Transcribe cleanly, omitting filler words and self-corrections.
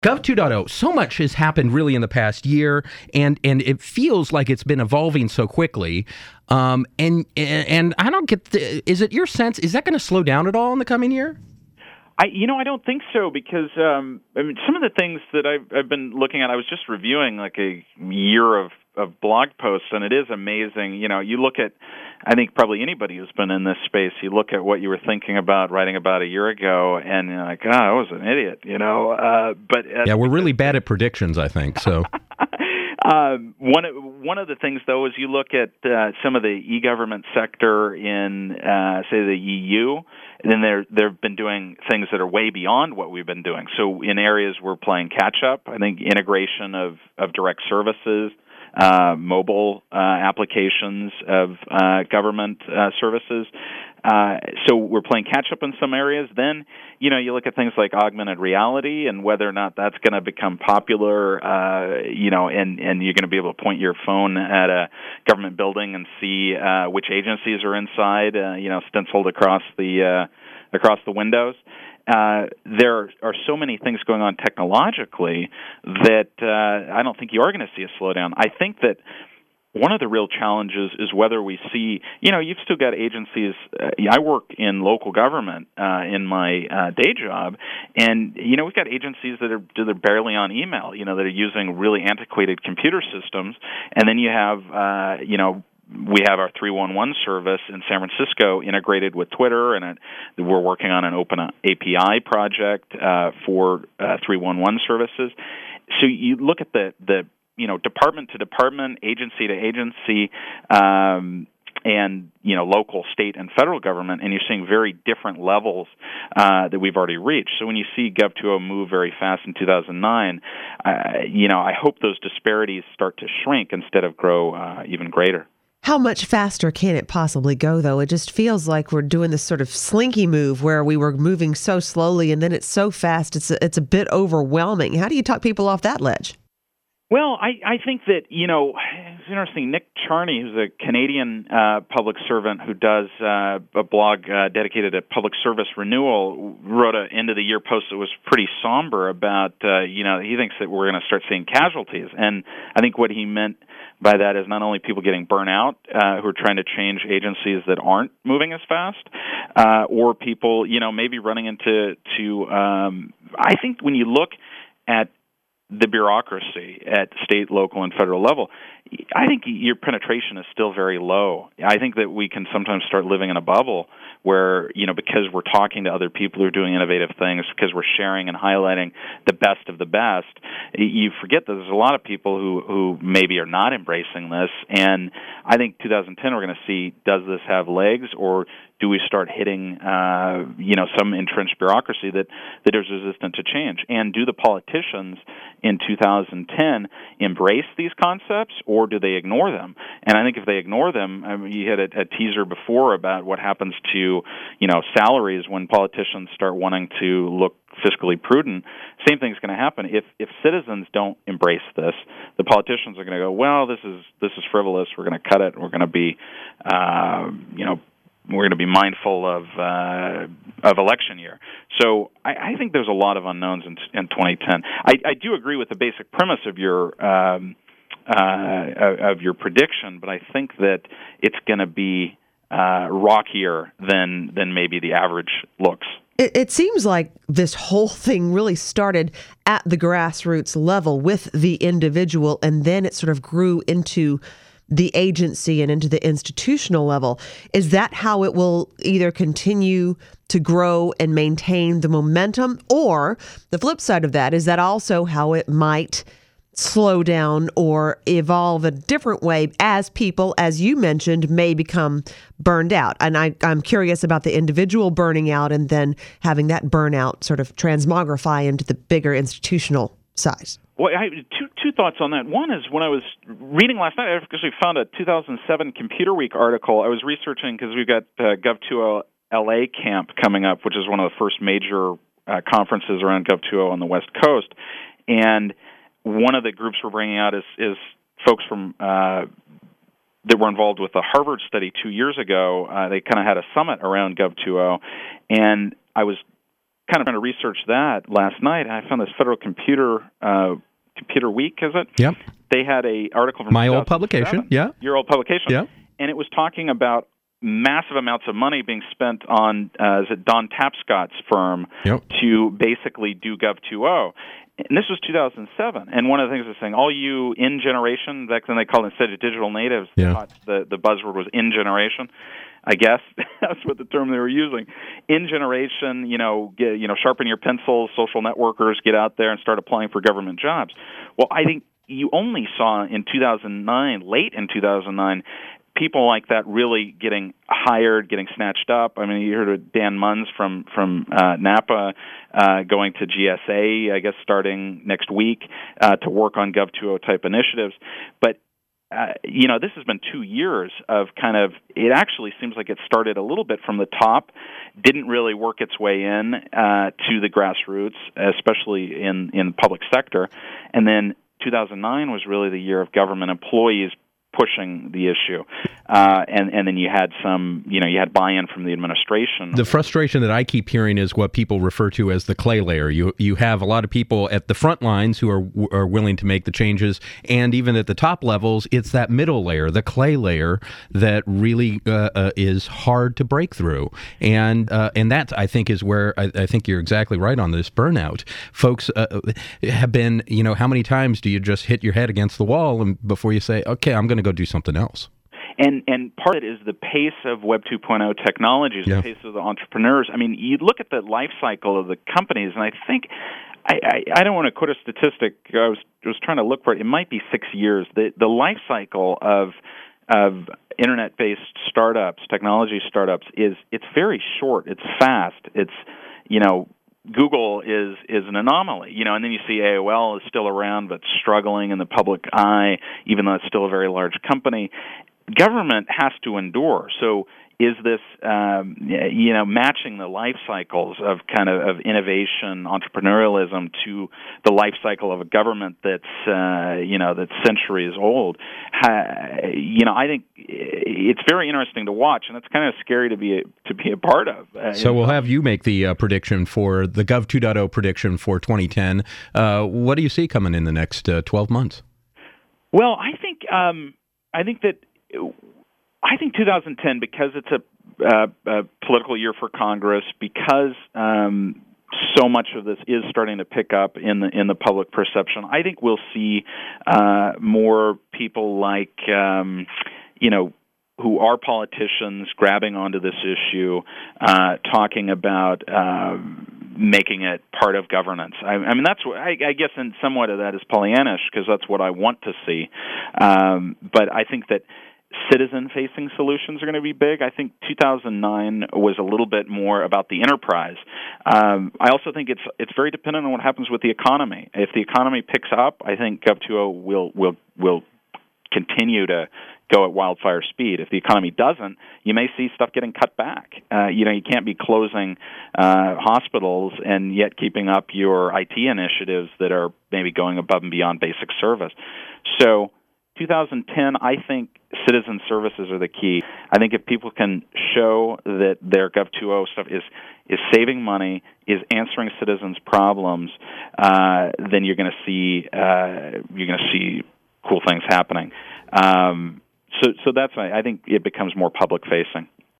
Gov 2.0, so much has happened really in the past year, and it feels like it's been evolving so quickly. And I don't get is it your sense, is that going to slow down at all in the coming year? I don't think so because some of the things that I've been looking at, I was just reviewing like a year of blog posts, and it is amazing. You look at, I think probably anybody who's been in this space, you look at what you were thinking about writing about a year ago, and you're like, I was an idiot, But yeah, we're really bad at predictions, I think. So. One of the things, though, is you look at some of the e-government sector in, say, the EU, and then they've been doing things that are way beyond what we've been doing. So in areas we're playing catch-up. I think integration of direct services, mobile applications of government services. So we're playing catch-up in some areas. Then, you look at things like augmented reality and whether or not that's going to become popular, and you're going to be able to point your phone at a government building and see which agencies are inside, stenciled across the windows. There are so many things going on technologically that I don't think you are going to see a slowdown. I think that one of the real challenges is whether we see, you've still got agencies. I work in local government in my day job, and, we've got agencies that are barely on email, that are using really antiquated computer systems. And then you have, we have our 311 service in San Francisco integrated with Twitter, and we're working on an open API project for 311 services. So you look at the department to department, agency to agency, and local, state, and federal government, and you're seeing very different levels that we've already reached. So when you see Gov 2.0 move very fast in 2009, I hope those disparities start to shrink instead of grow even greater. How much faster can it possibly go, though? It just feels like we're doing this sort of slinky move where we were moving so slowly, and then it's so fast, it's a bit overwhelming. How do you talk people off that ledge? Well, I think that, it's interesting. Nick Charney, who's a Canadian public servant who does a blog dedicated to public service renewal, wrote an end-of-the-year post that was pretty somber about, he thinks that we're going to start seeing casualties. And I think what he meant by that is not only people getting burnt out who are trying to change agencies that aren't moving as fast, or people, maybe running into I think when you look at the bureaucracy at state, local, and federal level, I think your penetration is still very low. I think that we can sometimes start living in a bubble where, because we're talking to other people who are doing innovative things, because we're sharing and highlighting the best of the best, you forget that there's a lot of people who maybe are not embracing this. And I think 2010 we're going to see, does this have legs, or do we start hitting, some entrenched bureaucracy that is resistant to change? And do the politicians in 2010 embrace these concepts, or do they ignore them? And I think if they ignore them, you had a teaser before about what happens to, salaries when politicians start wanting to look fiscally prudent. Same thing's going to happen if citizens don't embrace this. The politicians are going to go, well, this is frivolous. We're going to cut it. We're going to be, we're going to be mindful of election year. So I think there's a lot of unknowns in 2010. I do agree with the basic premise of your prediction, but I think that it's going to be rockier than maybe the average looks. It seems like this whole thing really started at the grassroots level with the individual, and then it sort of grew into the agency and into the institutional level. Is that how it will either continue to grow and maintain the momentum? Or the flip side of that, is that also how it might slow down or evolve a different way as people, as you mentioned, may become burned out? And I'm curious about the individual burning out and then having that burnout sort of transmogrify into the bigger institutional size. Well, I have two thoughts on that. One is when I was reading last night, I actually found a 2007 Computer Week article. I was researching because we've got Gov 2.0 LA Camp coming up, which is one of the first major conferences around Gov 2.0 on the West Coast. And one of the groups we're bringing out is folks from that were involved with the Harvard study 2 years ago. They kind of had a summit around Gov 2.0, and I was kind of trying to research that last night, and I found this Federal Computer Week, is it? Yep. They had a article from my old publication. Yeah. Your old publication. Yeah. And it was talking about massive amounts of money being spent on is it Don Tapscott's firm to basically do Gov 2.0. And this was 2007. And one of the things was saying, all you in-generation, back then they called it, instead of digital natives, the buzzword was in-generation. I guess that's what the term they were using. In-generation, sharpen your pencils, social networkers, get out there and start applying for government jobs. Well, I think you only saw in 2009, late in 2009, people like that really getting hired, getting snatched up. I mean, you heard of Dan Munz from Napa going to GSA, I guess, starting next week to work on Gov 2.0 type initiatives. But this has been 2 years of kind of, it actually seems like it started a little bit from the top, didn't really work its way in to the grassroots, especially in the public sector. And then 2009 was really the year of government employees pushing the issue. And then you had you had buy-in from the administration. The frustration that I keep hearing is what people refer to as the clay layer. You have a lot of people at the front lines who are willing to make the changes, and even at the top levels, it's that middle layer, the clay layer, that really is hard to break through. And that, I think, is where I think you're exactly right on this burnout. Folks have been, how many times do you just hit your head against the wall and before you say, okay, I'm going to go do something else? And part of it is the pace of Web 2.0 technologies, the pace of the entrepreneurs. I mean, you look at the life cycle of the companies, and I think, I don't want to quote a statistic. I was trying to look for it. It might be 6 years. The life cycle of internet-based startups, technology startups, it's very short. It's fast. It's, Google is an anomaly, and then you see AOL is still around but struggling in the public eye, even though it's still a very large company. Government has to endure. So is this, matching the life cycles of kind of innovation, entrepreneurialism to the life cycle of a government that's, that's centuries old? I think it's very interesting to watch, and it's kind of scary to be a part of. So we'll have you make the prediction for the Gov 2.0 prediction for 2010. What do you see coming in the next 12 months? Well, I think 2010, because it's a political year for Congress, because so much of this is starting to pick up in the public perception, I think we'll see more people like who are politicians grabbing onto this issue, talking about making it part of governance. I mean, that's what I guess, in somewhat of that is Pollyannish, because that's what I want to see. But I think that citizen-facing solutions are going to be big. I think 2009 was a little bit more about the enterprise. I also think it's very dependent on what happens with the economy. If the economy picks up, I think Gov 2.0 will continue to go at wildfire speed. If the economy doesn't, you may see stuff getting cut back. You can't be closing hospitals and yet keeping up your IT initiatives that are maybe going above and beyond basic service. So 2010, I think citizen services are the key. I think if people can show that their Gov 2.0 stuff is saving money, is answering citizens' problems, then you're going to see cool things happening. So that's why I think it becomes more public facing.